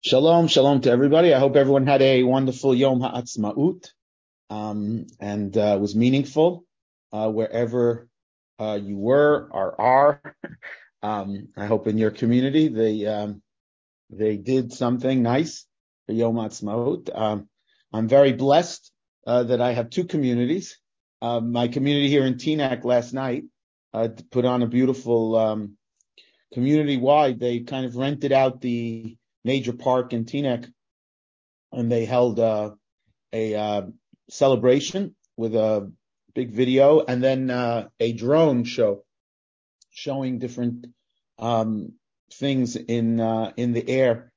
Shalom, shalom to everybody. I hope everyone had a wonderful Yom Ha'atzmaut, and was meaningful, wherever, you were or are. I hope in your community they did something nice for Yom Ha'atzmaut. I'm very blessed, that I have two communities. My community here in Teaneck last night, put on a beautiful, community-wide. They kind of rented out the major park in Teaneck, and they held a celebration with a big video and then a drone show showing different things in the air,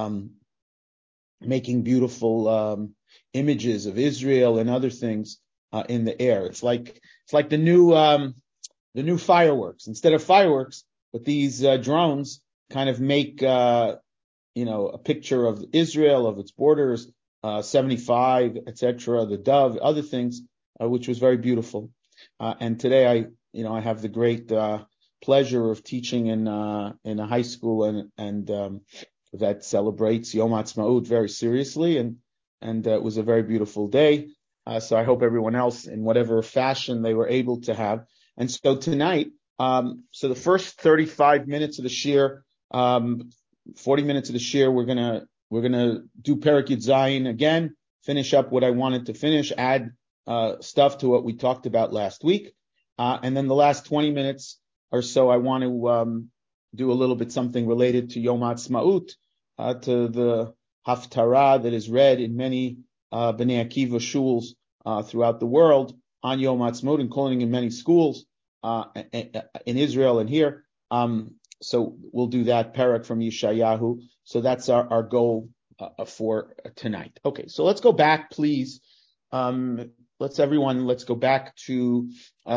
making beautiful images of Israel and other things in the air. It's like the new fireworks. Instead of fireworks, but these drones kind of make a picture of Israel, of its borders, 75, etc., the dove, other things, which was very beautiful. And today I have the great pleasure of teaching in a high school and that celebrates Yom Ha'atzmaut very seriously, and it was a very beautiful day. So I hope everyone else, in whatever fashion they were able to have. And so tonight, so the first 35 minutes of the shir, 40 minutes of the shir, we're gonna do Perek Yud Zayin again, finish up what I wanted to finish, add stuff to what we talked about last week, and then the last 20 minutes or so, I want to do a little bit something related to Yom Ha'atzmaut, to the Haftarah that is read in many Bnei Akiva shuls throughout the world on Yom Ha'atzmaut, including in many schools in Israel and here. So we'll do that parak from Yeshayahu. So that's our goal for tonight. Okay, so let's go back, please. Let's go back to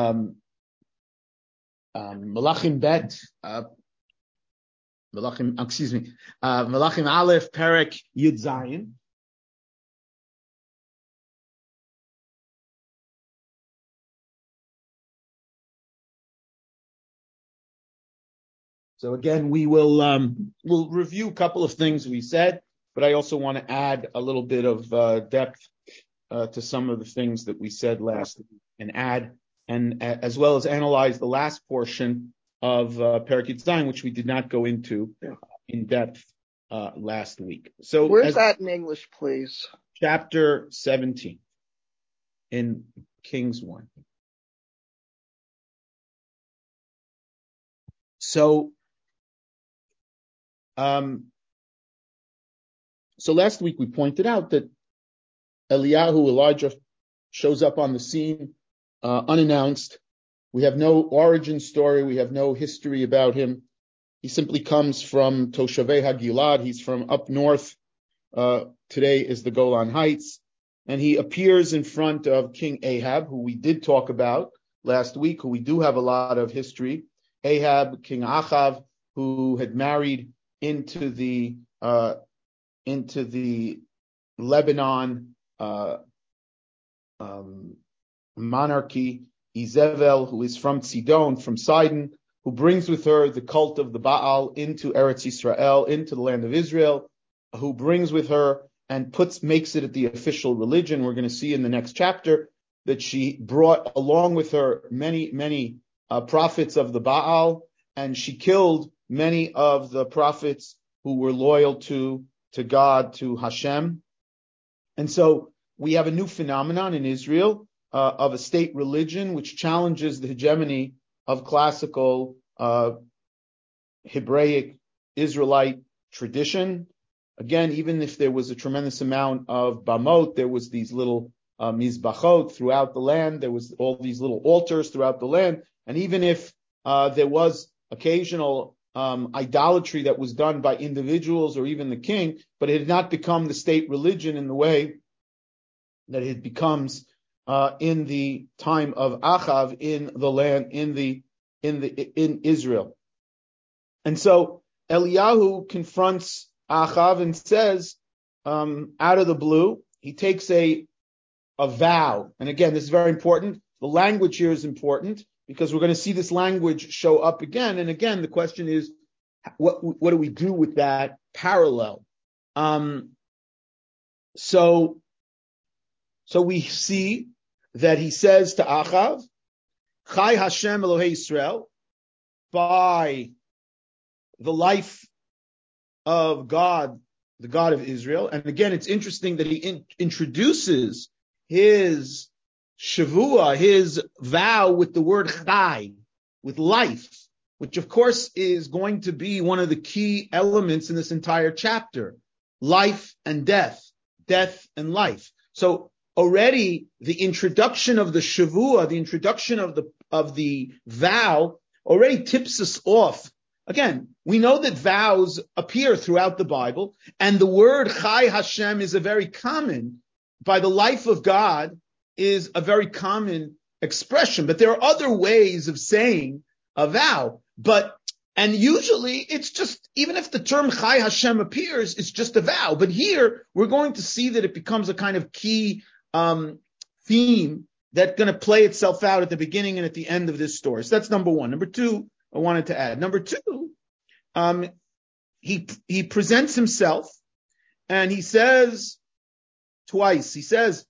Malachim Bet. Malachim Aleph Perek Yud Zayin. So again, we'll review a couple of things we said, but I also want to add a little bit of depth to some of the things that we said last week, and as well as analyze the last portion of Perek Yud Zayin, which we did not go into in depth last week. So where's that in English, please? Chapter 17 in Kings 1. So last week we pointed out that Elijah, shows up on the scene unannounced. We have no origin story. We have no history about him. He simply comes from Toshavei HaGilad. He's from up north. Today is the Golan Heights. And he appears in front of King Ahab, who we did talk about last week, who we do have a lot of history. Ahab, King Achav, who had married into the Lebanon monarchy, Izevel, who is from Tzidon, from Sidon, who brings with her the cult of the Baal into Eretz Yisrael, into the land of Israel, who brings with her and makes it the official religion. We're going to see in the next chapter that she brought along with her many prophets of the Baal, and she killed many of the prophets who were loyal to God, to Hashem. And so we have a new phenomenon in Israel of a state religion which challenges the hegemony of classical Hebraic Israelite tradition. Again, even if there was a tremendous amount of bamot, there was these little mizbachot throughout the land. There was all these little altars throughout the land. And even if there was occasional idolatry that was done by individuals or even the king, but it had not become the state religion in the way that it becomes in the time of Achav in the land, in Israel. And so Eliyahu confronts Achav and says, out of the blue, he takes a vow. And again, this is very important. The language here is important, because we're going to see this language show up again. And again, the question is, what do we do with that parallel? So we see that he says to Achav, Chai Hashem Elohei Yisrael, by the life of God, the God of Israel. And again, it's interesting that he introduces his shavua, his vow, with the word chai, with life, which of course is going to be one of the key elements in this entire chapter. Life and death, death and life. So already the introduction of the shavua, the introduction of the vow, already tips us off. Again, we know that vows appear throughout the Bible, and the word Chai Hashem is a very common, by the life of God, is a very common expression. But there are other ways of saying a vow. And usually it's just, even if the term Chai Hashem appears, it's just a vow. But here we're going to see that it becomes a kind of key theme that's going to play itself out at the beginning and at the end of this story. So that's number one. Number two, I wanted to add. Number two, he presents himself and he says twice, he says,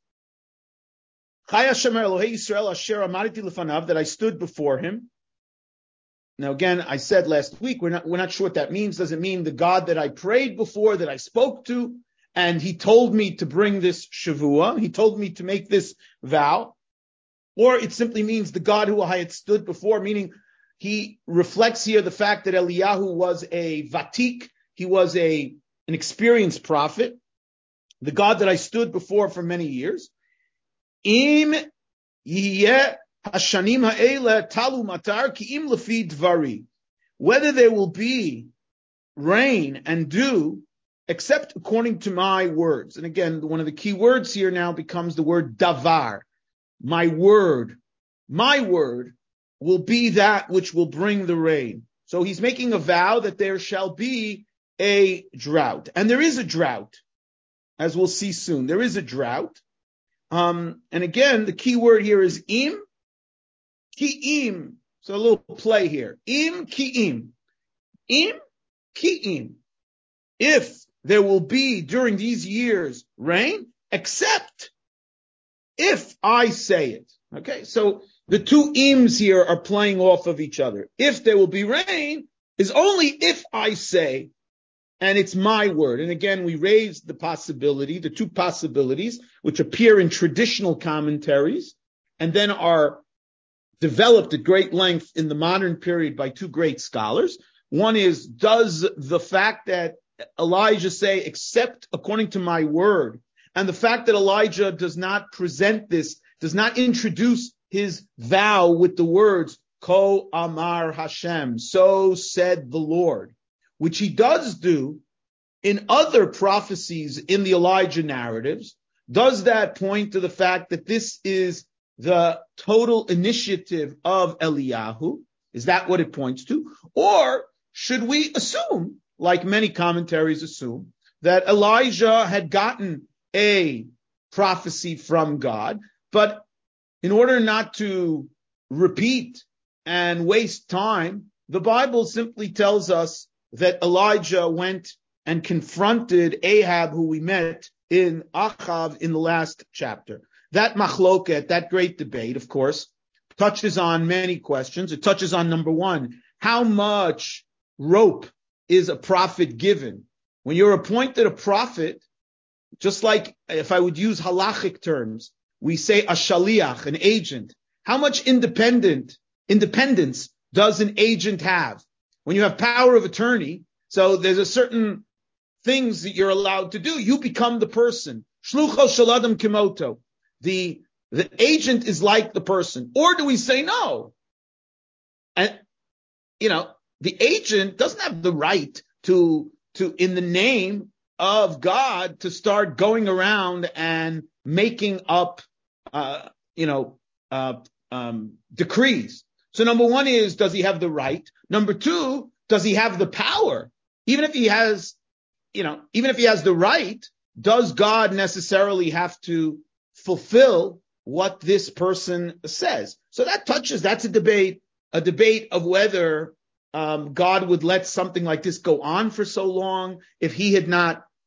Chai Hashem Elohei Yisrael asher amariti lefanav, that I stood before him. Now again, I said last week, we're not sure what that means. Does it mean the God that I prayed before, that I spoke to, and he told me to bring this shavua, he told me to make this vow? Or it simply means the God who I had stood before, meaning he reflects here the fact that Eliyahu was a vatik, he was an experienced prophet, the God that I stood before for many years. Im yeh hashanim ha'ele talu matar ki im lefi dvari. Whether there will be rain and dew, except according to my words. And again, one of the key words here now becomes the word davar. My word will be that which will bring the rain. So he's making a vow that there shall be a drought. And there is a drought, as we'll see soon. There is a drought. And again, the key word here is im, ki'im. So a little play here. Im, ki'im. Im, ki'im. If there will be during these years rain, except if I say it. Okay, so the two ims here are playing off of each other. If there will be rain is only if I say, and it's my word. And again, we raised the two possibilities, which appear in traditional commentaries and then are developed at great length in the modern period by two great scholars. One is, does the fact that Elijah say, except according to my word, and the fact that Elijah does not present this, does not introduce his vow with the words, Ko Amar Hashem, so said the Lord, which he does do in other prophecies in the Elijah narratives, does that point to the fact that this is the total initiative of Eliyahu? Is that what it points to? Or should we assume, like many commentaries assume, that Elijah had gotten a prophecy from God, but in order not to repeat and waste time, the Bible simply tells us that Elijah went and confronted Ahab, who we met in Achav in the last chapter. That machloket, that great debate, of course, touches on many questions. It touches on, number one, how much rope is a prophet given? When you're appointed a prophet, just like if I would use halachic terms, we say a shaliach, an agent. How much independence does an agent have? When you have power of attorney, so there's a certain things that you're allowed to do. You become the person. Shlucho shaladam kimoto. The agent is like the person. Or do we say no? And, the agent doesn't have the right to in the name of God, to start going around and making up, decrees. So number one is, does he have the right? Number two, does he have the power? Even if he has the right, does God necessarily have to fulfill what this person says? So that's a debate of whether God would let something like this go on for so long if he had not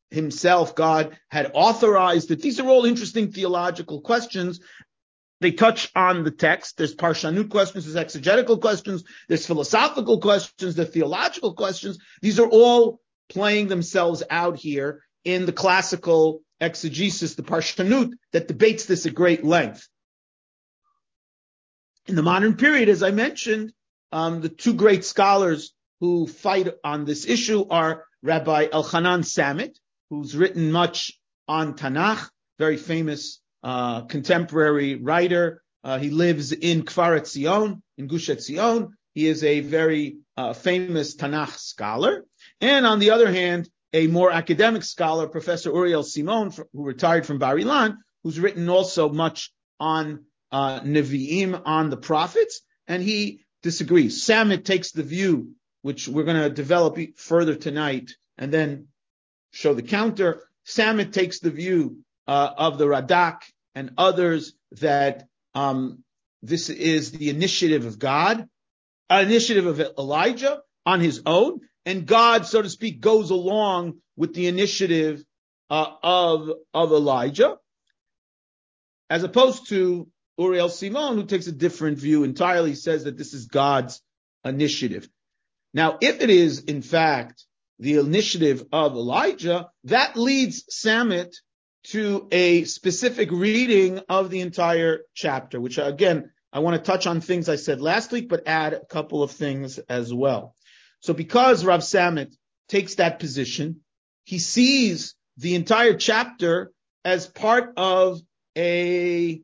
himself, God had authorized it. These are all interesting theological questions. They touch on the text. There's parshanut questions, there's exegetical questions, there's philosophical questions, there's theological questions. These are all playing themselves out here in the classical exegesis, the parshanut, that debates this at great length. In the modern period, as I mentioned, the two great scholars who fight on this issue are Rabbi Elchanan Samet, who's written much on Tanakh, very famous contemporary writer. He lives in Kfar Etzion, in Gush Etzion. He is a very famous Tanakh scholar. And on the other hand, a more academic scholar, Professor Uriel Simon, who retired from Bar Ilan, who's written also much on Nevi'im, on the prophets, and he disagrees. Samet takes the view, which we're going to develop further tonight, and then show the counter. Samet takes the view of the Radak and others that this is the initiative of God, an initiative of Elijah on his own, and God, so to speak, goes along with the initiative of Elijah, as opposed to Uriel Simon, who takes a different view entirely, says that this is God's initiative. Now, if it is, in fact, the initiative of Elijah, that leads Samet to a specific reading of the entire chapter, which, again, I want to touch on things I said last week, but add a couple of things as well. So because Rav Samet takes that position, he sees the entire chapter as part of a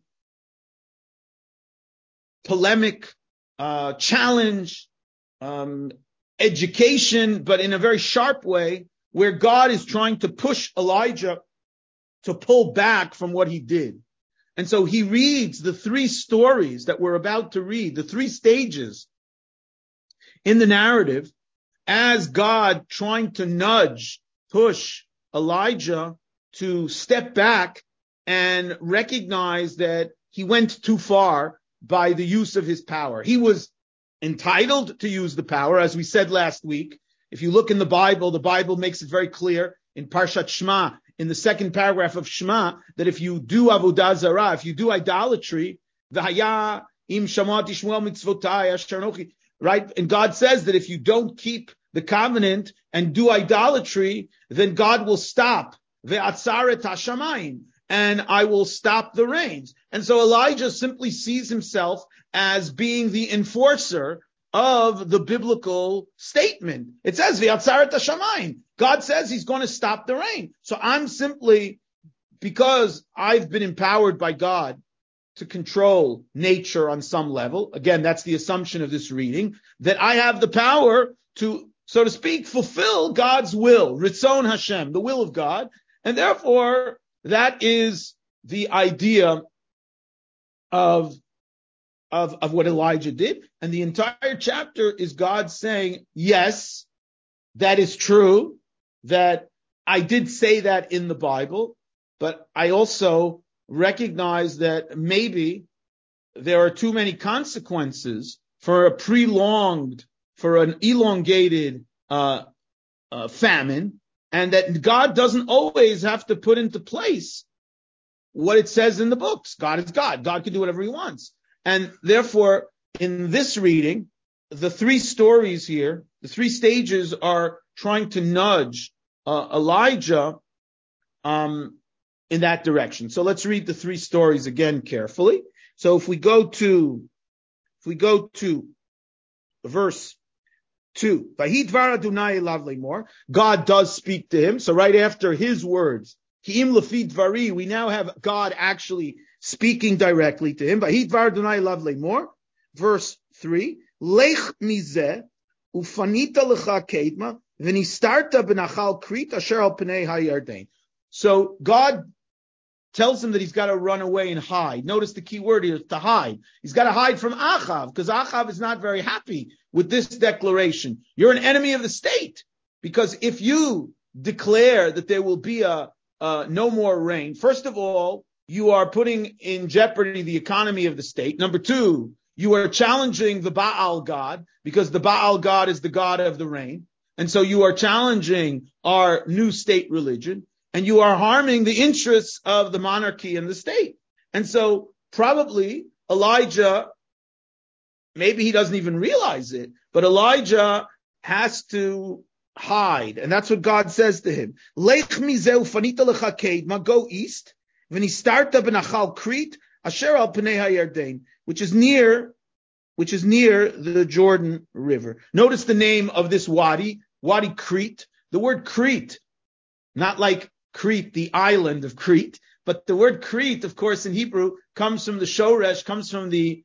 polemic, challenge, education, but in a very sharp way, where God is trying to push Elijah to pull back from what he did. And so he reads the three stories that we're about to read, the three stages in the narrative, as God trying to nudge, push Elijah to step back and recognize that he went too far by the use of his power. He was entitled to use the power, as we said last week. If you look in the Bible makes it very clear in Parshat Shema, in the second paragraph of Shema, that if you do avodah zarah, if you do idolatry, v'haya im shamati shmuel mitzvotai asher anochi, right? And God says that if you don't keep the covenant and do idolatry, then God will stop ve'atzaret hashamayim, and I will stop the rains. And so Elijah simply sees himself as being the enforcer of the biblical statement. It says, V'yatzaret hashamayim. God says he's going to stop the rain. So I'm simply, because I've been empowered by God to control nature on some level, again, that's the assumption of this reading, that I have the power to, so to speak, fulfill God's will, Ritzon Hashem, the will of God, and therefore that is the idea of what Elijah did. And the entire chapter is God saying, yes, that is true, that I did say that in the Bible, but I also recognize that maybe there are too many consequences for an elongated famine, and that God doesn't always have to put into place what it says in the books. God is God. God can do whatever he wants. And therefore, in this reading, the three stories here, the three stages are trying to nudge Elijah in that direction. So let's read the three stories again carefully. So if we go to verse 2, Vayidvar Adonai elav lemor, God does speak to him. So right after his words, Ki'im lefi dvari, we now have God actually speaking directly to him. Vayidvar Adonai elav lemor. Verse 3, Lech mizeh ufanita lecha kedma v'nistarta b'nachal Krit asher al pnei hayarden. So God tells him that he's got to run away and hide. Notice the key word here is to hide. He's got to hide from Achav, because Achav is not very happy with this declaration. You're an enemy of the state, because if you declare that there will be no more rain, first of all, you are putting in jeopardy the economy of the state. Number two, you are challenging the Baal God, because the Baal God is the God of the rain. And so you are challenging our new state religion. and you are harming the interests of the monarchy and the state. And so probably Elijah, maybe he doesn't even realize it, but Elijah has to hide. And that's what God says to him. Lech mizeu fanita lecha kedma, go east, v'nistarta b'nachal Crete, asher al pnei hayarden, which is near the Jordan River. Notice the name of this wadi, Wadi Crete. The word Crete, not like Crete, the island of Crete, but the word Crete, of course, in Hebrew comes from the shoresh, comes from the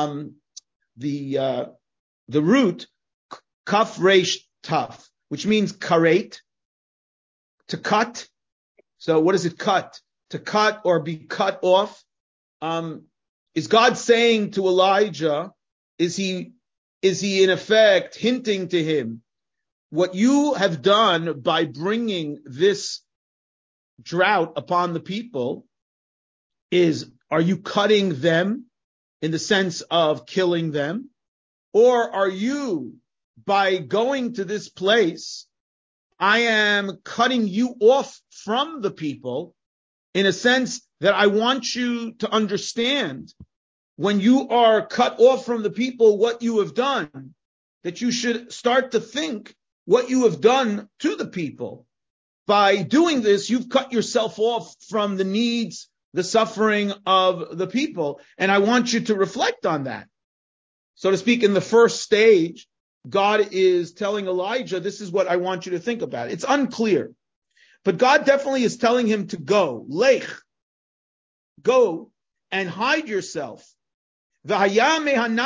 root kaf resh taf, which means karet, to cut. So what does it cut? To cut or be cut off. Is God saying to Elijah, is he in effect hinting to him, what you have done by bringing this drought upon the people are you cutting them in the sense of killing them? Or are you, by going to this place, I am cutting you off from the people in a sense that I want you to understand when you are cut off from the people what you have done, that you should start to think what you have done to the people. By doing this, you've cut yourself off from the needs, the suffering of the people. And I want you to reflect on that. So to speak, in the first stage, God is telling Elijah, this is what I want you to think about. It's unclear. But God definitely is telling him to go. Lech. Go and hide yourself. And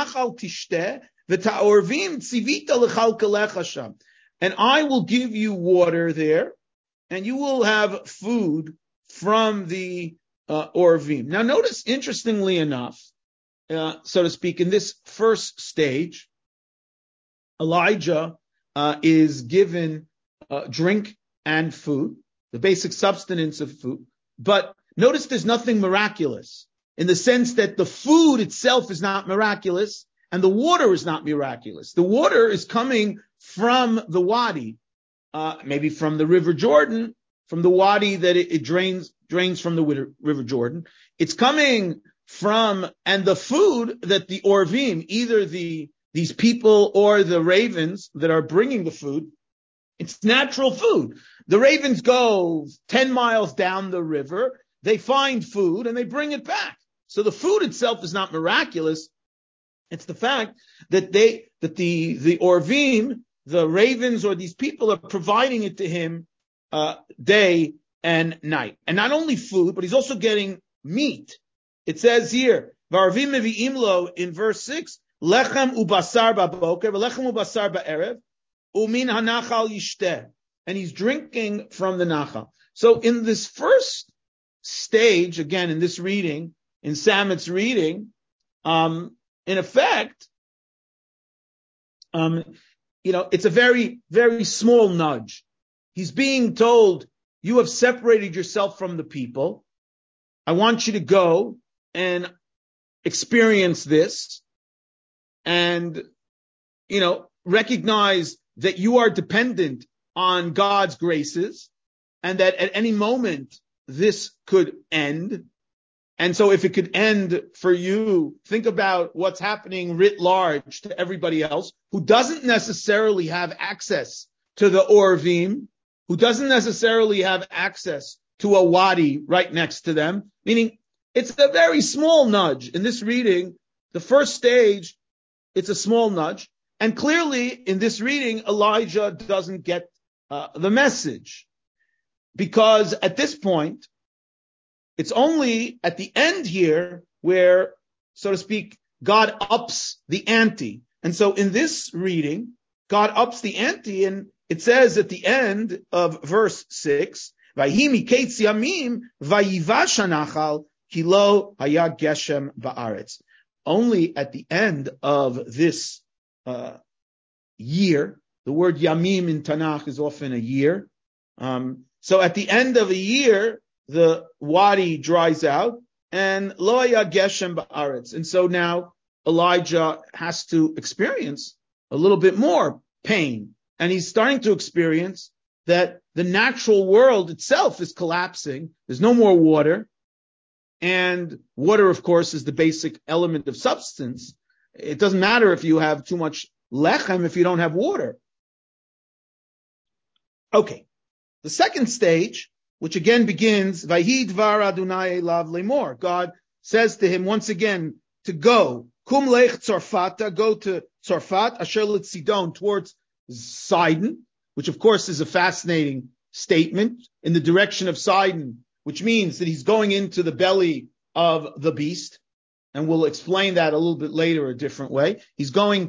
I will give you water there, and you will have food from the Orvim. Now notice, interestingly enough, so to speak, in this first stage, Elijah is given drink and food, the basic substance of food. But notice there's nothing miraculous, in the sense that the food itself is not miraculous and the water is not miraculous. The water is coming from the wadi, maybe from the River Jordan, from the wadi that it drains from the River Jordan. It's coming from, and the food that the Orvim, either these people or the ravens that are bringing the food, it's natural food. The ravens go 10 miles down the river, they find food and they bring it back. So the food itself is not miraculous. It's the fact that the Orvim, the ravens or these people, are providing it to him day and night. And not only food, but he's also getting meat. It says here, Varvim mevi'im lo, in verse 6, lechem ubasar baboker, v'lechem ubasar ba'erev, umin hanachal yishteh. And he's drinking from the nachal. So in this first stage, again, in this reading, in Samet's reading, in effect, it's a very, very small nudge. He's being told, you have separated yourself from the people. I want you to go and experience this and, recognize that you are dependent on God's graces and that at any moment this could end. And so if it could end for you, think about what's happening writ large to everybody else who doesn't necessarily have access to the Orvim, who doesn't necessarily have access to a wadi right next to them, meaning it's a very small nudge. In this reading, the first stage, it's a small nudge. And clearly in this reading, Elijah doesn't get the message, because at this point, it's only at the end here where, so to speak, God ups the ante. And so in this reading, God ups the ante, and it says at the end of verse 6, Vayhi miketz yamim vayivash hanachal ki lo haya geshem ba'aretz. Only at the end of this year, the word yamim in Tanakh is often a year. So at the end of a year, the wadi dries out, and lo haya geshem ba'aretz. And so now Elijah has to experience a little bit more pain. And he's starting to experience that the natural world itself is collapsing. There's no more water. And water, of course, is the basic element of substance. It doesn't matter if you have too much lechem if you don't have water. Okay. The second stage, which again begins, Vayhi dvar Adonai elav lemor. God says to him once again to go. Kum lech Tzarfata, go to Tzarfat, asher Sidon, towards Sidon, which of course is a fascinating statement, in the direction of Sidon, which means that he's going into the belly of the beast. And we'll explain that a little bit later a different way. He's going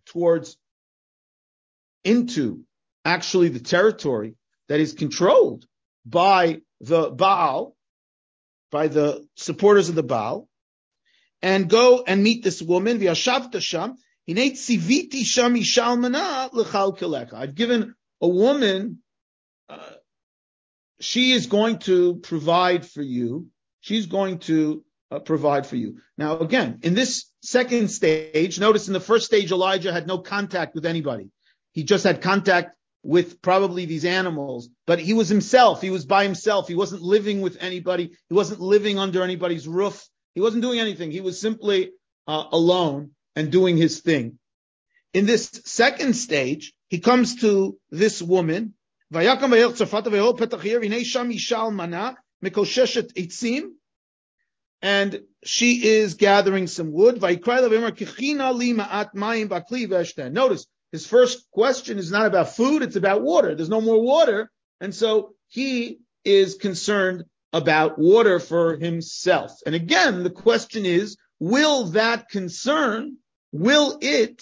into actually the territory that is controlled by the Baal, by the supporters of the Baal, and go and meet this woman. V'yashavta sham, hinei tziviti sham ishal mana l'chal kelecha. I've given a woman, she is going to provide for you. She's going to provide for you. Now, again, in this second stage, notice in the first stage, Elijah had no contact with anybody. He just had contact with probably these animals, but he was himself. He was by himself. He wasn't living with anybody. He wasn't living under anybody's roof. He wasn't doing anything. He was simply alone and doing his thing. In this second stage, he comes to this woman. And she is gathering some wood. Notice, his first question is not about food, it's about water. There's no more water. And so he is concerned about water for himself. And again, the question is, will that concern, will it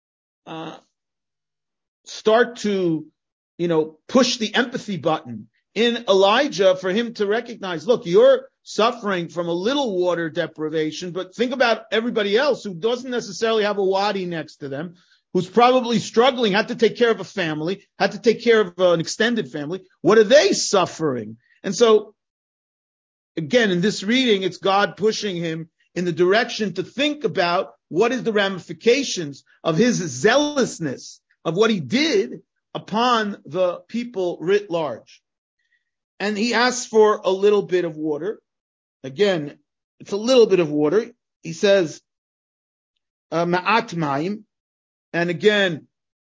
start to, push the empathy button in Elijah for him to recognize, look, you're suffering from a little water deprivation, but think about everybody else who doesn't necessarily have a wadi next to them, who's probably struggling, had to take care of a family, had to take care of an extended family. What are they suffering? And so, again, in this reading, it's God pushing him in the direction to think about what is the ramifications of his zealousness, of what he did upon the people writ large. And he asks for a little bit of water. Again, it's a little bit of water. He says, ma'at mayim. And again,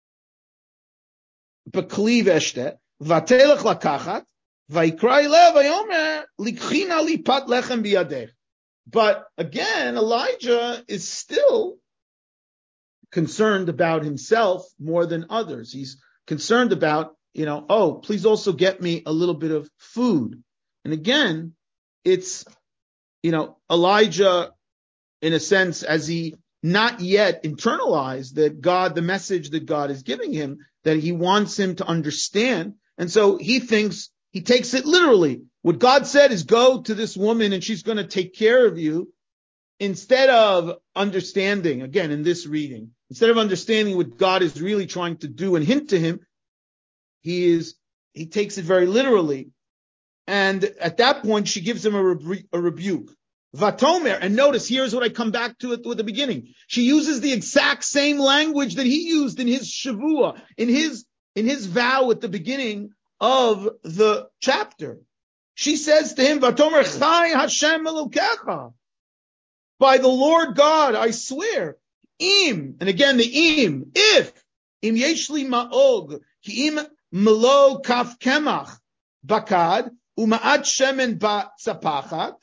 b'kli v'eshte, v'atelech lakachat, v'yikrai lev v'yomer, likchina lipat lechem biyadech. But again, Elijah is still concerned about himself more than others. He's concerned about, please also get me a little bit of food. And again, it's, Elijah, in a sense, as he not yet internalized that God, the message that God is giving him, that he wants him to understand. And so he thinks, he takes it literally. What God said is go to this woman and she's going to take care of you. Instead of understanding, again, in this reading, instead of understanding what God is really trying to do and hint to him, he takes it very literally. And at that point, she gives him a rebuke. Vatomer, and notice, here's what I come back to at the beginning. She uses the exact same language that he used in his shavua, in his vow at the beginning of the chapter. She says to him, Vatomer chai Hashem Elokecha. By the Lord God, I swear. Im, and again the im, if, im yeshli ma'og, ki im melo kaf kemach, bakad, uma'at shemen batzapachat,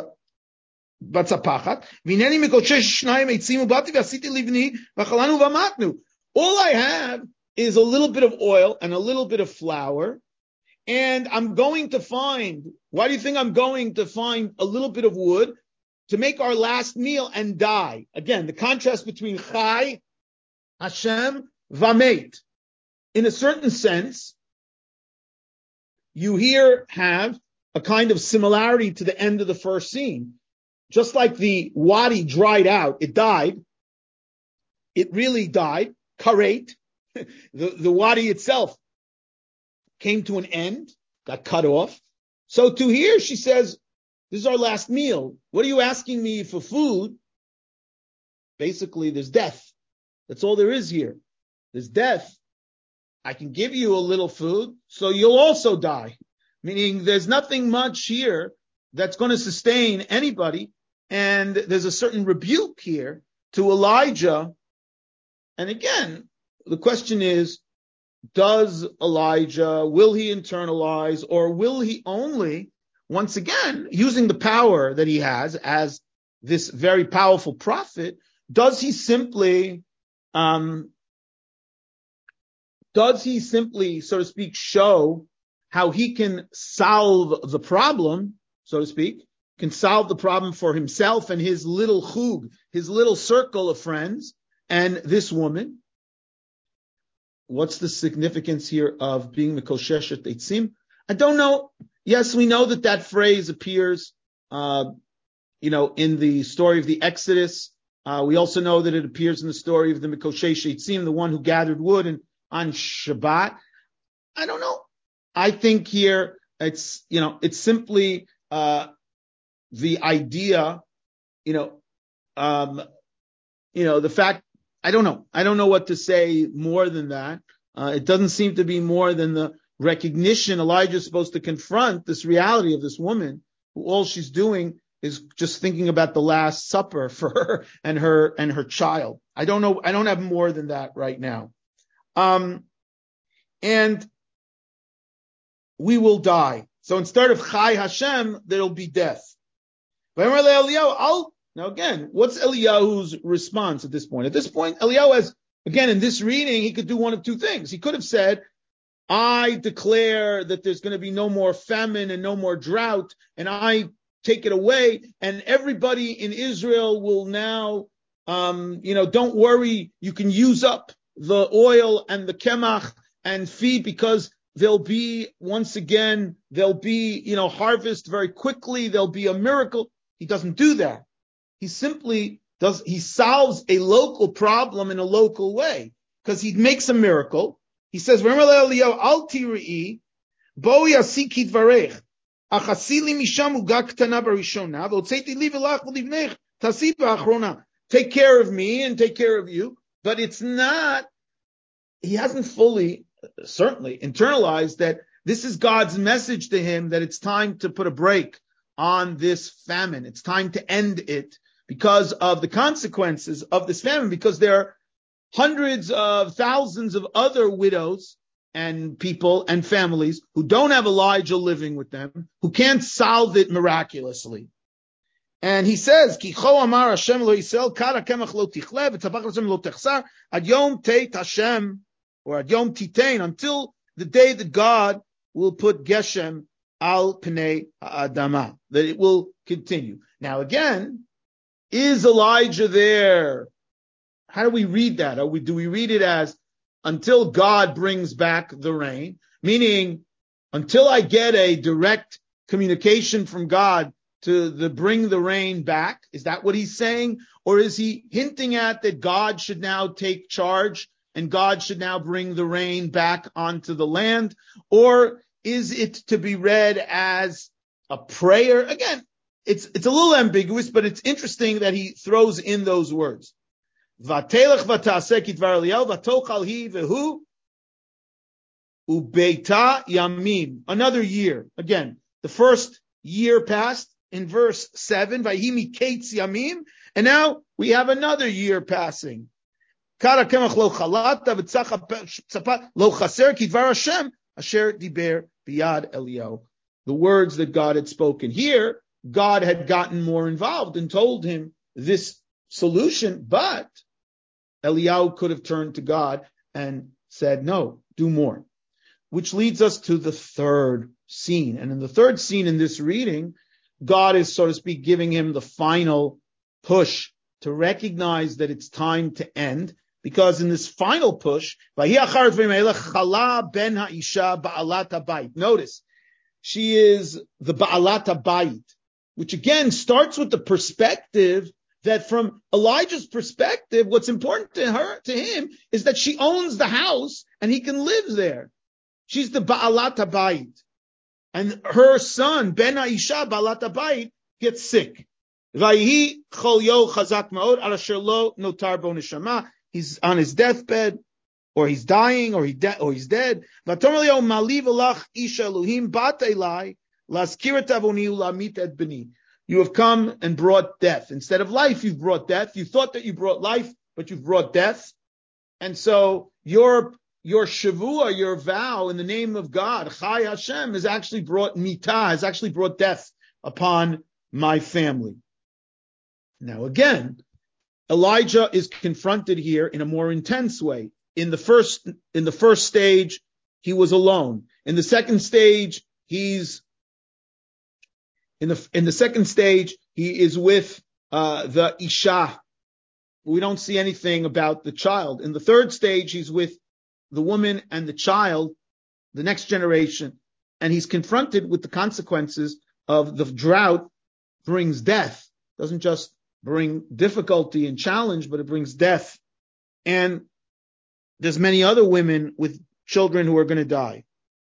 vineni mikoshesh shnayim eitzimu bati v'asiti livni v'chalanu v'matnu. All I have is a little bit of oil and a little bit of flour, and I'm going to find, why do you think I'm going to find a little bit of wood to make our last meal and die? Again, the contrast between Chai, Hashem, Vamet. In a certain sense, you here have a kind of similarity to the end of the first scene. Just like the wadi dried out, it died. It really died. Karet. The wadi itself came to an end, got cut off. So to here, she says, this is our last meal. What are you asking me for food? Basically, there's death. That's all there is here. There's death. I can give you a little food, so you'll also die. Meaning there's nothing much here that's going to sustain anybody. And there's a certain rebuke here to Elijah. And again, the question is, does Elijah, will he internalize, or will he only, once again, using the power that he has as this very powerful prophet, does he simply, so to speak, show how he can solve the problem, so to speak, can solve the problem for himself and his little chug, his little circle of friends, and this woman? What's the significance here of being the kosheshet eitzim? I don't know. Yes, we know that phrase appears, in the story of the Exodus. We also know that it appears in the story of the Mikoshesh Eitzim, the one who gathered wood on Shabbat. I don't know. I think here it's simply the idea, the fact. I don't know. I don't know what to say more than that. It doesn't seem to be more than the recognition Elijah is supposed to confront this reality of this woman who all she's doing is just thinking about the Last Supper for her and her child. I don't know. I don't have more than that right now. And we will die. So instead of Chai Hashem, there'll be death. Now again, what's Eliyahu's response at this point? At this point, Eliyahu has, again, in this reading, he could do one of two things. He could have said, I declare that there's going to be no more famine and no more drought, and I take it away, and everybody in Israel will now, don't worry, you can use up the oil and the kemach and feed, because there'll be, harvest very quickly, there'll be a miracle. He doesn't do that. He simply he solves a local problem in a local way, because he makes a miracle. He says, Al tira'i, bo yasi kitvarech, achasili misham uga ktana barishona, v'otzeiti li v'lach v'livnech, tasi b'achrona. Take care of me and take care of you. But it's not, he hasn't fully, certainly, internalized that this is God's message to him, that it's time to put a break on this famine. It's time to end it because of the consequences of this famine, because there are hundreds of thousands of other widows and people and families who don't have Elijah living with them, who can't solve it miraculously. And he says, Kicho amar Hashem lo Yisrael, kara kemach lo tichle, v'tzabach Hashem lo techsar, ad yom teit Hashem, or ad yom titein, until the day that God will put Geshem al pnei ha'adama, that it will continue. Now again, is Elijah there? How do we read that? Do we read it as until God brings back the rain? Meaning, until I get a direct communication from God to bring the rain back? Is that what he's saying? Or is he hinting at that God should now take charge and God should now bring the rain back onto the land? Or is it to be read as a prayer? Again, it's a little ambiguous, but it's interesting that he throws in those words. Vatelech v'taseh kitvar Eliyahu v'tochal hi v'hu ubeita yamim. Another year. Again, the first year passed in verse 7. Vayhi miketz yamim. And now we have another year passing. Kara kemach lo chalata v'tzacha lo chaser kitvar Hashem asher diber biyad Eliyahu. The words that God had spoken. Here, God had gotten more involved and told him this solution, but Eliyahu could have turned to God and said, no, do more. Which leads us to the third scene. And in the third scene in this reading, God is, so to speak, giving him the final push to recognize that it's time to end. Because in this final push, notice, she is the Ba'alat Habayit, which again starts with the perspective that from Elijah's perspective, what's important to him, is that she owns the house and he can live there. She's the Ba'alat Habayit. And her son, Ben Aisha, Ba'alat Habayit, gets sick. Vayhi chol yo chazak ma'od, al asher lo notar bo neshama. He's on his deathbed. or he's dying, or he's dead. V'tomer Eliyahu mali v'lach ish Elohim bat Elai laskirat avoni ulamit et beni. You have come and brought death. Instead of life, you've brought death. You thought that you brought life, but you've brought death. And so your shavua, your vow in the name of God, Chai Hashem, has actually brought mitah, has actually brought death upon my family. Now again, Elijah is confronted here in a more intense way. In the first stage, he was alone. In the second stage, he is with the Isha. We don't see anything about the child. In the third stage, he's with the woman and the child, the next generation, and he's confronted with the consequences of the drought brings death. It doesn't just bring difficulty and challenge, but it brings death. And there's many other women with children who are going to die.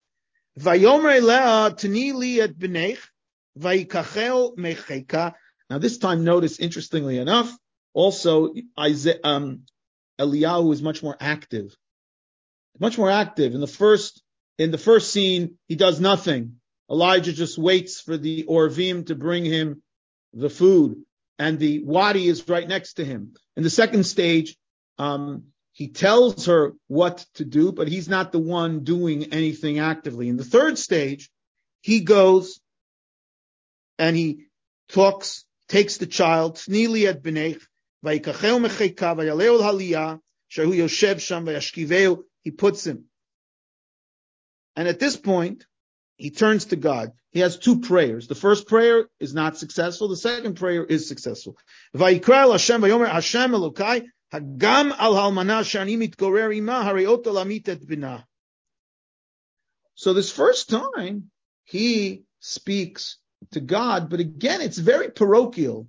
Now this time, notice, interestingly enough, also Eliyahu is much more active. Much more active. In the first scene, he does nothing. Elijah just waits for the Orvim to bring him the food, and the wadi is right next to him. In the second stage, he tells her what to do, but he's not the one doing anything actively. In the third stage, he goes and he talks, takes the child, Tnili et b'nech, vayikacheu mecheka, vayaleu al-haliyah, shehu yoshev sham, vayashkiveu, he puts him. And at this point, he turns to God. He has two prayers. The first prayer is not successful. The second prayer is successful. Vayikra el Hashem, vayomer Hashem Elokai, hagam al halmana shani mitgorer ima, hareot olamit et bina. So this first time, he speaks to God, but again, it's very parochial.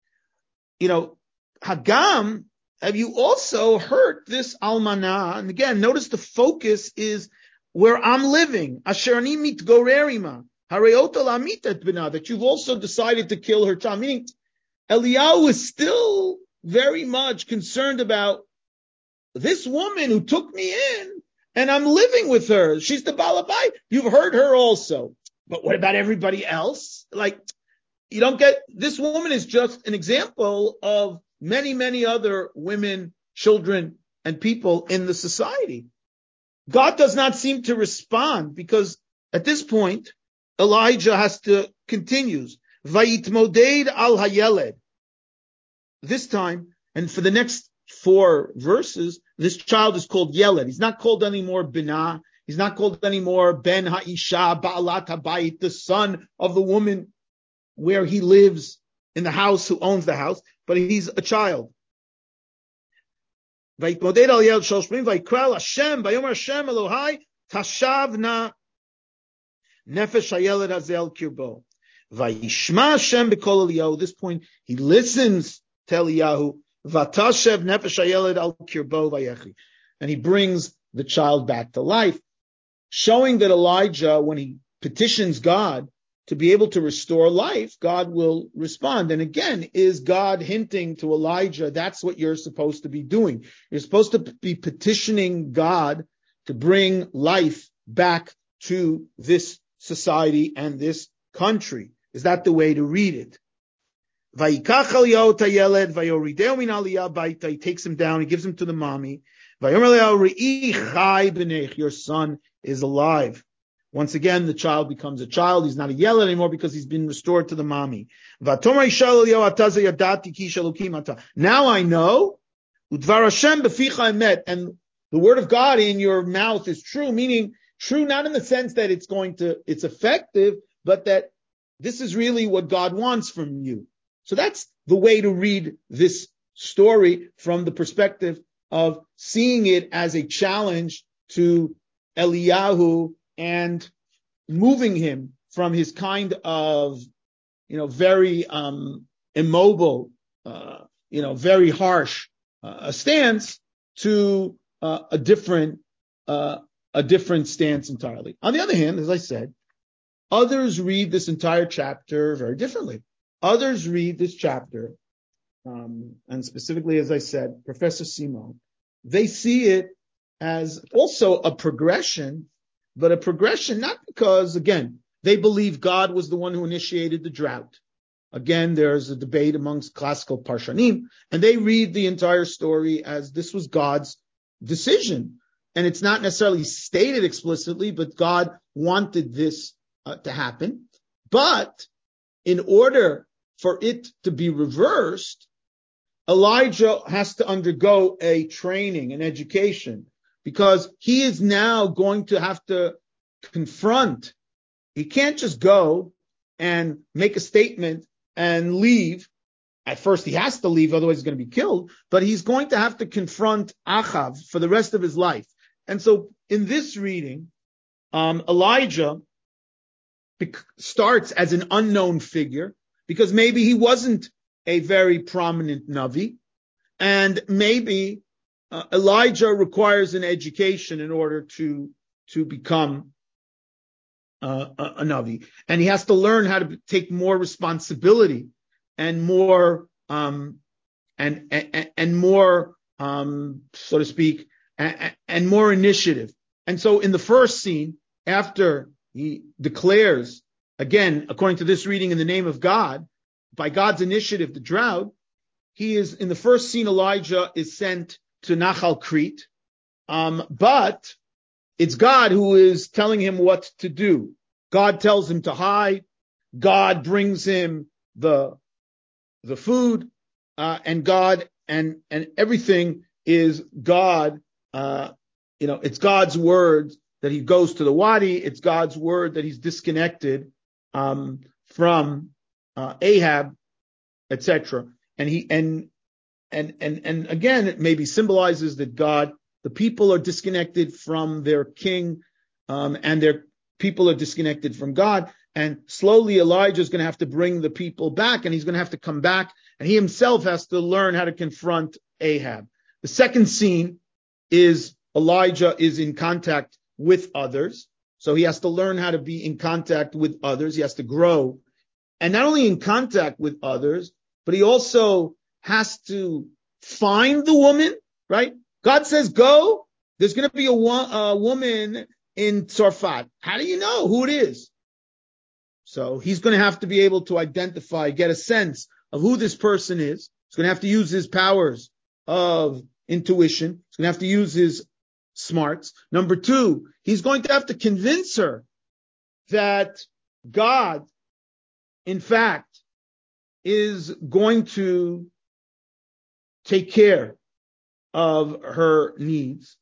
Hagam, have you also heard this almana? And again, notice the focus is where I'm living. Asher ani mitgorer ima. That you've also decided to kill her child. Meaning, Eliyahu is still very much concerned about this woman who took me in, and I'm living with her. She's the Balabai. You've heard her also. But what about everybody else? You don't get, this woman is just an example of many, many other women, children, and people in the society. God does not seem to respond, because at this point, Elijah continues. Vayitmoded al hayeled. This time, and for the next 4 verses, this child is called Yeled. He's not called anymore Binah. He's not called anymore Ben Ha'isha, Ba'alat Habayit, the son of the woman where he lives in the house, who owns the house, but he's a child. Vayitmoded al Yeled shel shmim, vayikral Hashem, vayomer Hashem Elohai, tashavna Nefesh hayeled hazel kirbo. Vayishma Hashem b'kol Eliyahu. At this point, he listens to Eliyahu. Vatashev nefesh hayeled al kirbo vayechi. And he brings the child back to life, showing that Elijah, when he petitions God to be able to restore life, God will respond. And again, is God hinting to Elijah, that's what you're supposed to be doing. You're supposed to be petitioning God to bring life back to this society and this country. Is that the way to read it? He takes him down, he gives him to the mommy. Your son is alive. Once again, the child becomes a child. He's not a yeled anymore because he's been restored to the mommy. Now I know, and the word of God in your mouth is true, meaning true not in the sense that it's effective, but that this is really what God wants from you. So that's the way to read this story, from the perspective of seeing it as a challenge to Eliyahu and moving him from his kind of, very immobile, very harsh stance to a different stance entirely. On the other hand, as I said, others read this entire chapter very differently. Others read this chapter, and specifically, as I said, Professor Simon, they see it as also a progression, but a progression not because, again, they believe God was the one who initiated the drought. Again, there's a debate amongst classical Parshanim, and they read the entire story as this was God's decision. And it's not necessarily stated explicitly, but God wanted this to happen. But in order for it to be reversed, Elijah has to undergo a training, an education, because he is now going to have to confront. He can't just go and make a statement and leave. At first he has to leave, otherwise he's going to be killed, but he's going to have to confront Achav for the rest of his life. And so in this reading, Elijah starts as an unknown figure because maybe he wasn't a very prominent Navi, and maybe Elijah requires an education in order to become a Navi, and he has to learn how to take more responsibility and more and more so to speak, and more initiative. And so in the first scene, after he declares, again, according to this reading, in the name of God, by God's initiative, the drought, he is, in the first scene, Elijah is sent to Nachal Crete, but it's God who is telling him what to do. God tells him to hide. God brings him the food, and God and everything is God. It's God's word that he goes to the wadi. It's God's word that he's disconnected from Ahab, etc. And again, it maybe symbolizes that the people are disconnected from their king, and their people are disconnected from God. And slowly Elijah is going to have to bring the people back, and he's going to have to come back, and he himself has to learn how to confront Ahab. The second scene is Elijah is in contact with others. So he has to learn how to be in contact with others. He has to grow. And not only in contact with others, but he also has to find the woman, right? God says, go. There's going to be a woman in Tzarfat. How do you know who it is? So he's going to have to be able to identify, get a sense of who this person is. He's going to have to use his powers of intuition. He's going to have to use his smarts. Number two, he's going to have to convince her that God, in fact, is going to take care of her needs,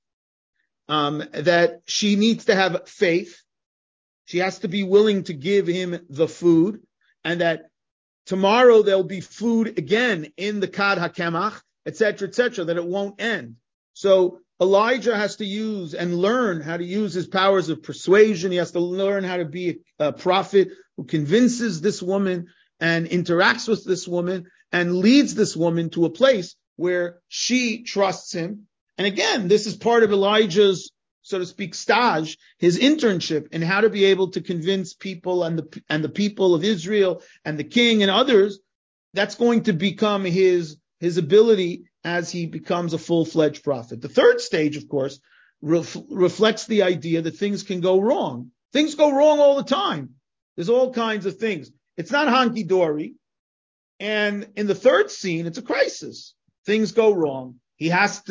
that she needs to have faith. She has to be willing to give him the food, and that tomorrow there'll be food again in the Kad HaKemach, etc., that it won't end. So Elijah has to use and learn how to use his powers of persuasion. He has to learn how to be a prophet who convinces this woman and interacts with this woman and leads this woman to a place where she trusts him. And again, this is part of Elijah's, so to speak, stage, his internship in how to be able to convince people and the people of Israel and the king and others. That's going to become his ability as he becomes a full-fledged prophet. The third stage, of course, reflects the idea that things can go wrong. Things go wrong all the time. There's all kinds of things. It's not honky-dory. And in the third scene, it's a crisis. Things go wrong. He's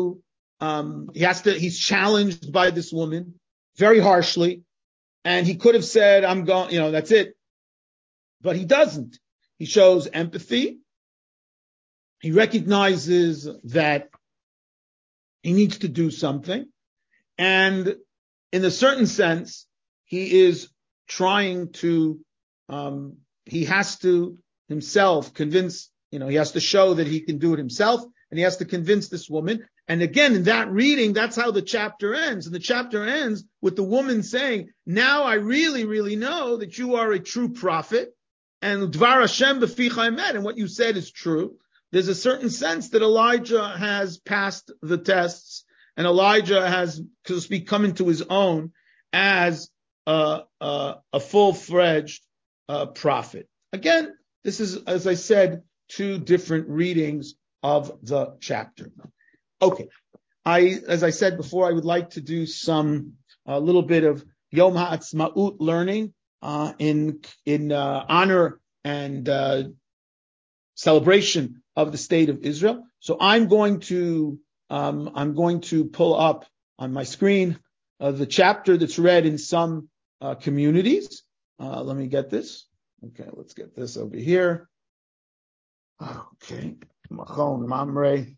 challenged by this woman very harshly. And he could have said, I'm going, that's it. But he doesn't. He shows empathy. He recognizes that he needs to do something. And in a certain sense, he is trying to, he has to himself convince, he has to show that he can do it himself, and he has to convince this woman. And again, in that reading, that's how the chapter ends. And the chapter ends with the woman saying, now I really, really know that you are a true prophet, and Dvar Hashem b'ficha emet, and what you said is true. There's a certain sense that Elijah has passed the tests, and Elijah has, so to speak, come into his own as a full-fledged prophet. Again, this is, as I said, two different readings of the chapter. Okay. as I said before, I would like to do a little bit of Yom HaAtzmaut learning in honor and celebration of the state of Israel. So I'm going to pull up on my screen the chapter that's read in some communities. Let me get this. Okay, let's get this over here. Okay, Machon Mamre.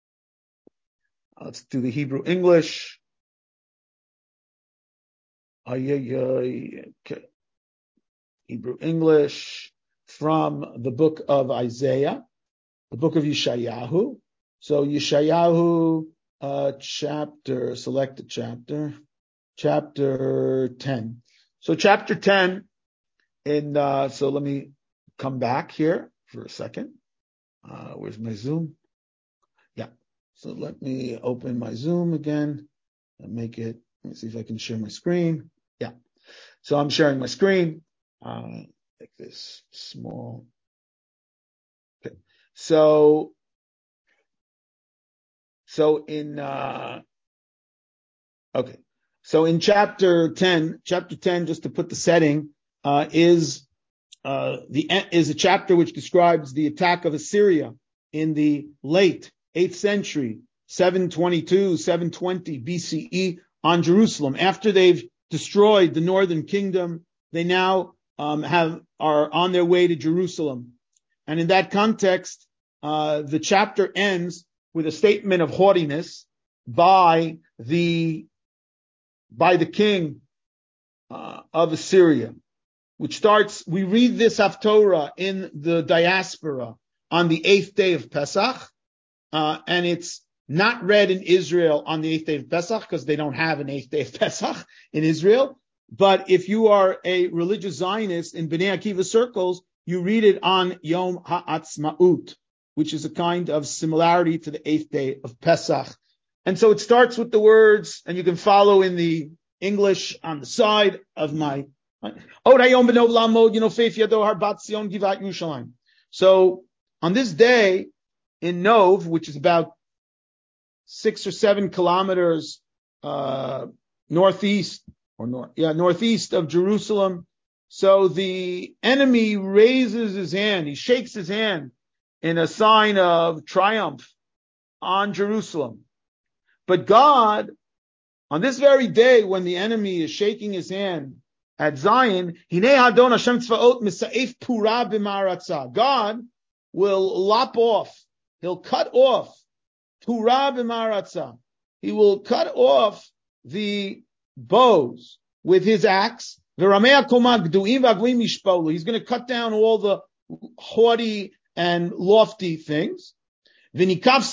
Let's do the Hebrew English. Okay. Hebrew English from the book of Isaiah, the book of Yeshayahu. So Yeshayahu, select the chapter 10. So chapter 10 so let me come back here for a second. Where's my Zoom? Yeah. So let me open my Zoom again and let me see if I can share my screen. Yeah. So I'm sharing my screen. Make this small. Okay. So in chapter 10, just to put the setting, is a chapter which describes the attack of Assyria in the late 8th century, 720 BCE on Jerusalem. After they've destroyed the northern kingdom, they now are on their way to Jerusalem. And in that context, the chapter ends with a statement of haughtiness by the king of Assyria, which starts, we read this Haftorah in the diaspora on the 8th day of Pesach, and it's not read in Israel on the 8th day of Pesach because they don't have an 8th day of Pesach in Israel. But if you are a religious Zionist in Bnei Akiva circles, you read it on Yom HaAtzmaut, which is a kind of similarity to the 8th day of Pesach. And so it starts with the words, and you can follow in the English on the side of my. So on this day in Nov, which is about 6 or 7 kilometers northeast of Jerusalem. So the enemy raises his hand, he shakes his hand in a sign of triumph on Jerusalem. But God, on this very day when the enemy is shaking his hand at Zion, God will lop off, he'll cut off, he will cut off the bows with his axe. He's going to cut down all the haughty and lofty things. He'll cut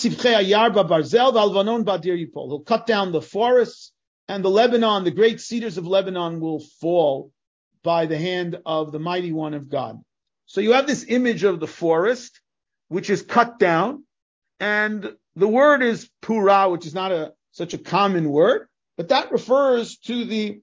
down the forests, and the Lebanon, the great cedars of Lebanon, will fall by the hand of the mighty one of God. So you have this image of the forest, which is cut down, and the word is pura, which is not such a common word, but that refers to the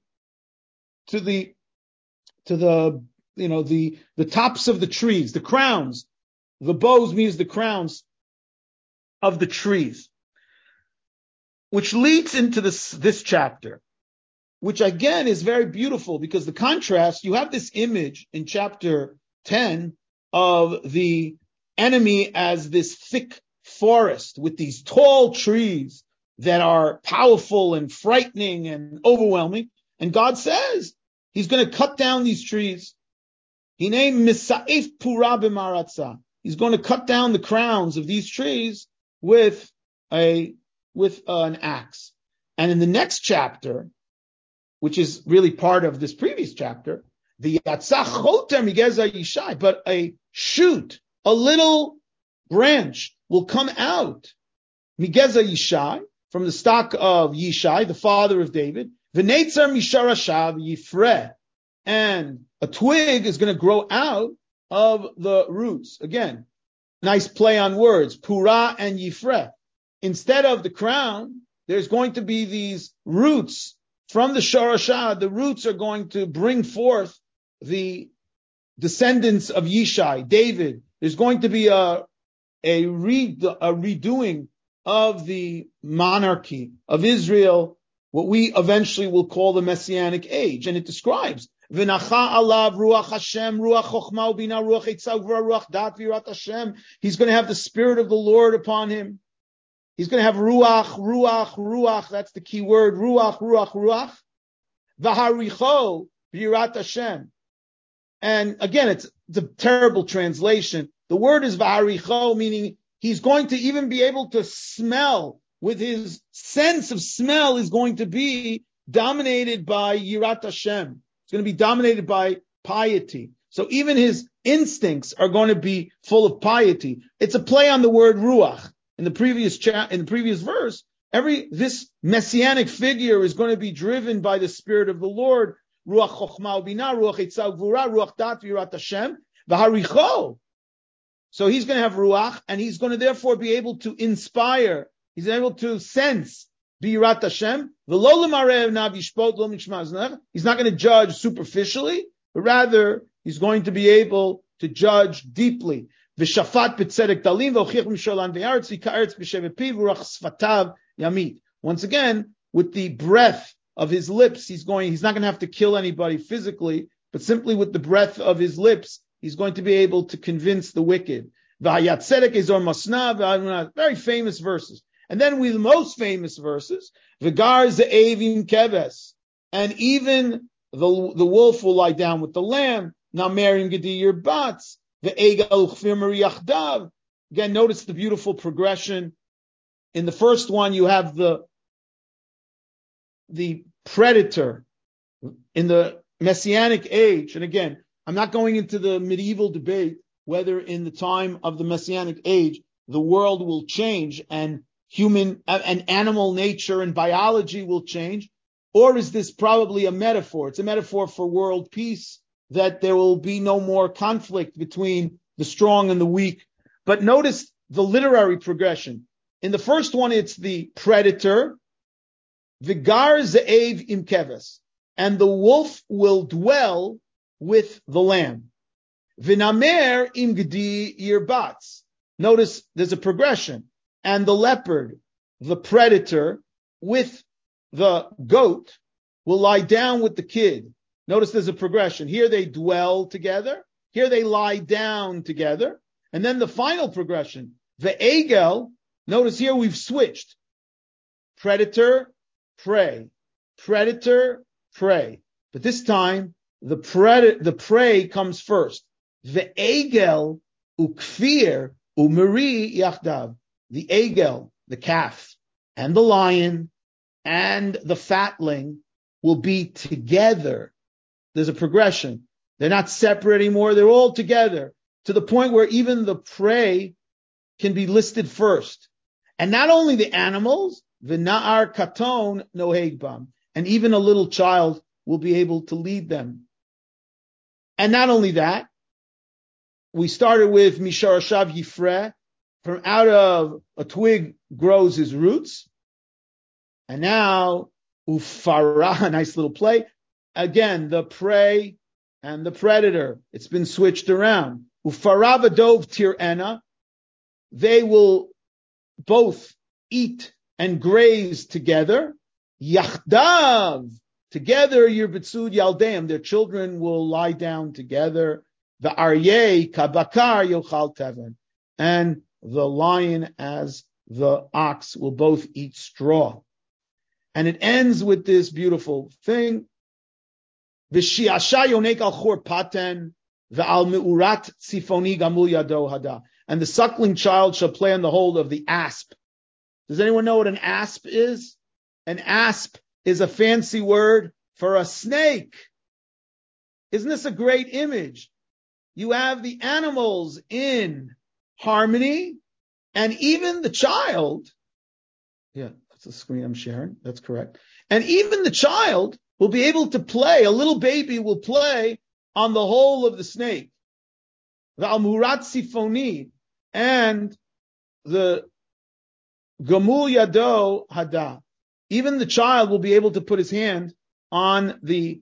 tops of the trees, the crowns. The bows means the crowns of the trees, which leads into this chapter, which again is very beautiful because the contrast, you have this image in chapter 10 of the enemy as this thick forest with these tall trees that are powerful and frightening and overwhelming. And God says he's going to cut down these trees. He named Misa'if Pura b'maratza. He's going to cut down the crowns of these trees with an axe. And in the next chapter, which is really part of this previous chapter, the Yatzach Choter Migeza Yishai, but a shoot, a little branch will come out, Migeza Yishai, from the stock of Yishai, the father of David, V'neitzar Misharashav Yifreh, and a twig is going to grow out of the roots. Again, nice play on words, Pura and Yifreh. Instead of the crown, there's going to be these roots from the Sharashah. The roots are going to bring forth the descendants of Yishai, David. There's going to be a redoing of the monarchy of Israel, what we eventually will call the Messianic age. And it describes, V'nacha alav ruach Hashem, ruach chokhmah ubina, ruach etzah uvra, ruach dat v'yirat Hashem. He's going to have the Spirit of the Lord upon him. He's going to have ruach. That's the key word, ruach. V'haricho v'yirat Hashem. And again, it's a terrible translation. The word is v'haricho, meaning he's going to even be able to smell. With his sense of smell is going to be dominated by Yirat Hashem. It's going to be dominated by piety. So even his instincts are going to be full of piety. It's a play on the word ruach. In the previous verse, this messianic figure is going to be driven by the Spirit of the Lord. Ruach chokhmah ubina, ruach etzah ugvura, ruach dat v'yirat Hashem, v'haricho. So he's going to have ruach, and he's going to therefore be able to inspire. He's able to sense Birat Hashem. He's not going to judge superficially, but rather he's going to be able to judge deeply. Once again, with the breath of his lips, he's not going to have to kill anybody physically, but simply with the breath of his lips, he's going to be able to convince the wicked. Very famous verses. And then the most famous verses, V'gar ze'evim keves, and even the wolf will lie down with the lamb. Namerim gedi yirbats, ve'egel uchfir meriyachdav. Again, notice the beautiful progression. In the first one, you have the predator in the Messianic age. And again, I'm not going into the medieval debate whether in the time of the Messianic age the world will change and human and animal nature and biology will change, or is this probably a metaphor? It's a metaphor for world peace, that there will be no more conflict between the strong and the weak. But notice the literary progression. In the first one, it's the predator, V'gar ze'ev im keves, and the wolf will dwell with the lamb. V'namer im gedi yirbats. Notice there's a progression. And the leopard, the predator, with the goat, will lie down with the kid. Notice there's a progression. Here they dwell together. Here they lie down together. And then the final progression, the egel, notice here we've switched. Predator, prey. Predator, prey. But this time, the prey comes first. The egel, ukfir, umeri yachdav. The egel, the calf, and the lion, and the fatling will be together. There's a progression. They're not separate anymore. They're all together to the point where even the prey can be listed first. And not only the animals, v'na'ar katon noheg bam, and even a little child will be able to lead them. And not only that, we started with misharashav yifreh. From out of a twig grows his roots. And now, ufara, nice little play. Again, the prey and the predator. It's been switched around. Ufara v'dov tir'ena. They will both eat and graze together. Yachdav. Together, yirbetsud yaldeim. Their children will lie down together. The aryeh kabakar yochal teven. And the lion as the ox will both eat straw. And it ends with this beautiful thing. V'shi'asha yonek al chor paten v'al meurat tzifoni gamul yado hada. And the suckling child shall play on the hold of the asp. Does anyone know what an asp is? An asp is a fancy word for a snake. Isn't this a great image? You have the animals in harmony, and even the child, that's the screen I'm sharing, that's correct. And even the child will be able to play, a little baby will play on the hole of the snake. The Almurat Sifoni, and the Gamul Yado Hada. Even the child will be able to put his hand on the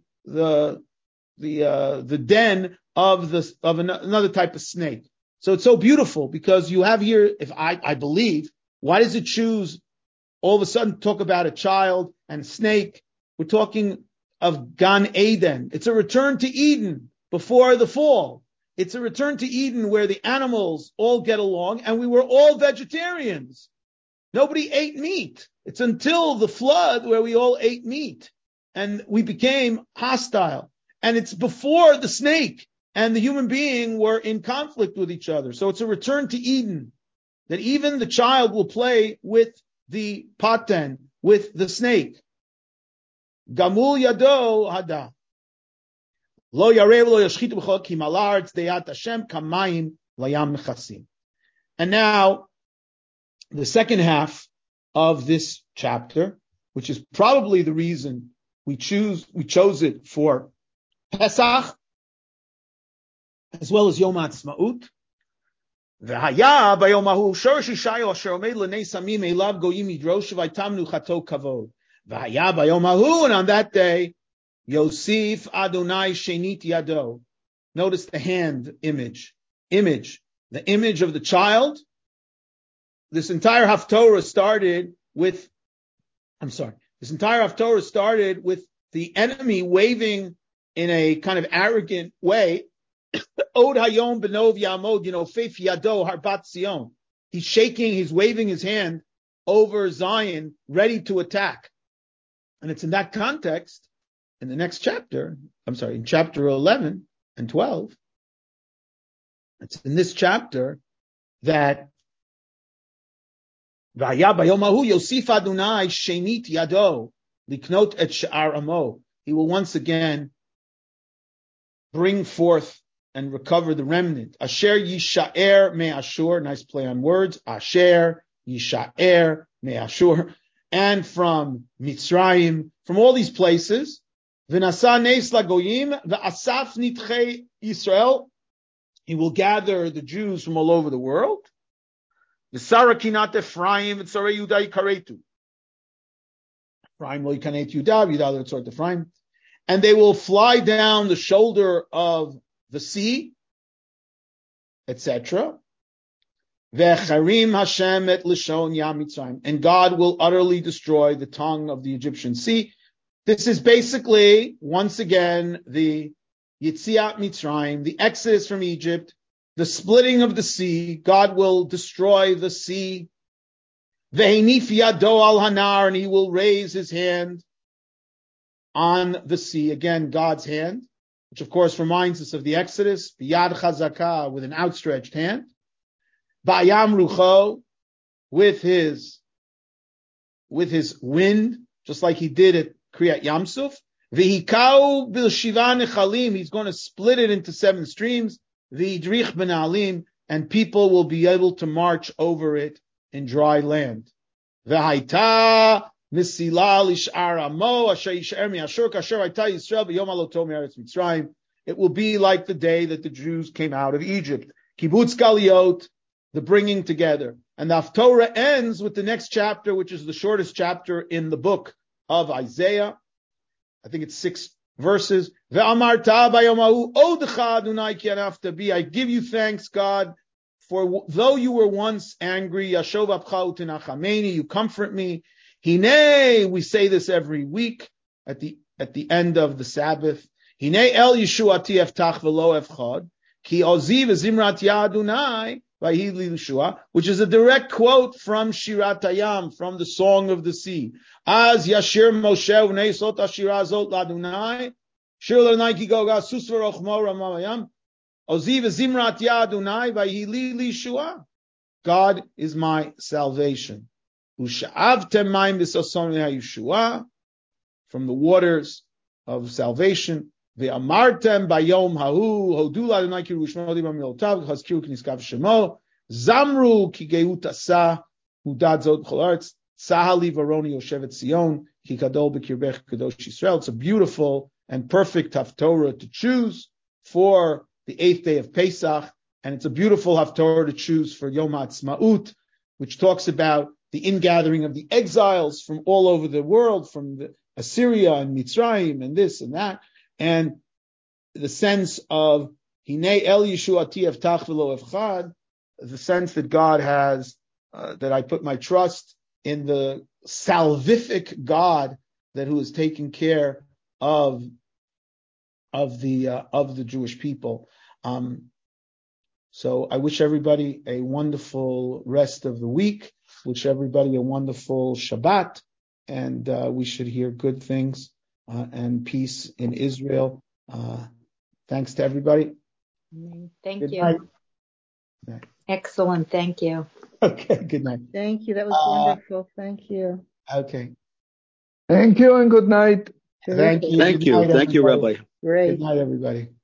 den of another type of snake. So it's so beautiful because you have here, if I believe, Why does it choose all of a sudden to talk about a child and a snake? We're talking of Gan Eden. It's a return to Eden before the fall. It's a return to Eden where the animals all get along and we were all vegetarians. Nobody ate meat. It's until the flood where we all ate meat and we became hostile. And it's before the snake and the human being were in conflict with each other. So it's a return to Eden, that even the child will play with the paten, with the snake. Gamul yado hada. Lo yarev lo yashchit b'chol ki malarz deyat Hashem kamayim layam mechasim. And now, the second half of this chapter, which is probably the reason we chose it for Pesach, as well as Yom HaAtzmaut. V'haya bayom hahu shorish ishayo asher omed l'nei samim elav goyim yidrosh v'aytamnu chato kavod. V'haya bayom hahu, and on that day, Yosef Adonai Shenit Yado. Notice the hand image. The image of the child. This entire Haftorah started with the enemy waving in a kind of arrogant way. Od Hayom Benov Yamod, Feif Yado Harbat Zion. He's waving his hand over Zion, ready to attack. And it's in that context, in the next chapter, in chapter 11 and 12, it's in this chapter that V'haya bayom hahu Yosef Adonai Shenit Yado liknot et she'ar amo. He will once again bring forth and recover the remnant. Asher yisha'er me Ashur. Nice play on words. Asher yisha'er me Ashur. And from Mitzrayim, from all these places. V'nasa neis lagoyim v'asaf nitchei Yisrael. He will gather the Jews from all over the world. V'sara kinat Ephraim v'tzarei Yudah yikaretu. Ephraim lo yikanet Yudah, Yudah lo yitzor Ephraim. And they will fly down the shoulder of the sea, etc. V'charim Hashem et lishon yam Mitzrayim. And God will utterly destroy the tongue of the Egyptian sea. This is basically, once again, the Yitziat Mitzrayim, the exodus from Egypt, the splitting of the sea. God will destroy the sea. Ve'henif yado al hanar, and he will raise his hand on the sea. Again, God's hand, which of course reminds us of the Exodus. B'yad chazakah, with an outstretched hand. Ba'yam rucho, with his wind, just like he did at Kriyat Yamsuf. V'hikau bil shiva nechalim, he's going to split it into 7 streams. V'idrich benalim, and people will be able to march over it in dry land. V'haita misila lish'ar amo asher yisher mi'ashur kasher haita Yisrael b'yom haloto me'eretz Mitzrayim. It will be like the day that the Jews came out of Egypt. Kibbutz Galiot, the bringing together. And the Haftorah ends with the next chapter, which is the shortest chapter in the book of Isaiah. I think it's 6 verses. Ve'amarta bayomahu odecha Adonai ki anafta bi. I give you thanks, God, for though you were once angry, Yashov apcha u'tinachameni, you comfort me. Hine, we say this every week at the end of the Sabbath. Hine el Yeshuati eftach v'lo efchad ki ozi v'zimrat ya Adonai v'hi Yeshua, which is a direct quote from Shirat Hayam, from the Song of the Sea. Az Yashir Moshe v'nei sot hashira zot l'Adonai shir l'Adonai ki goga sus v'rochmo ramayam ozi v'zimrat ya Adonai v'hi Yeshua. God is my salvation. U'sha'avtem mayim b'soson Yeshua, from the waters of salvation. Ve'amartem bayom hahu hodu l'Adonai ki rushmo di b'milotav chazkiru k'niskav shemo zamru ki geut asa hudad zot b'chol haaretz sahali varoni yoshevet Zion ki kadol b'kirbech kadosh Yisrael. It's a beautiful and perfect Haftorah to choose for the 8th day of Pesach, and it's a beautiful Haftorah to choose for Yom HaAtzmaut, which talks about the ingathering of the exiles from all over the world, from the Assyria and Mitzrayim and this and that, and the sense of Hinei El Yeshuati Eftach V'lo Efchad, the sense that God has that I put my trust in the salvific God who is taking care of the Jewish people. So I wish everybody a wonderful rest of the week. Wish everybody a wonderful Shabbat, and we should hear good things and peace in Israel. Thanks to everybody. Thank Good you. night. Good night. Excellent. Thank you. Okay. Good night. Thank you. That was wonderful. Thank you. Okay. Thank you and good night. Thank you. Thank Good you. night, Thank you, everybody. Rabbi. Great. Good night, everybody.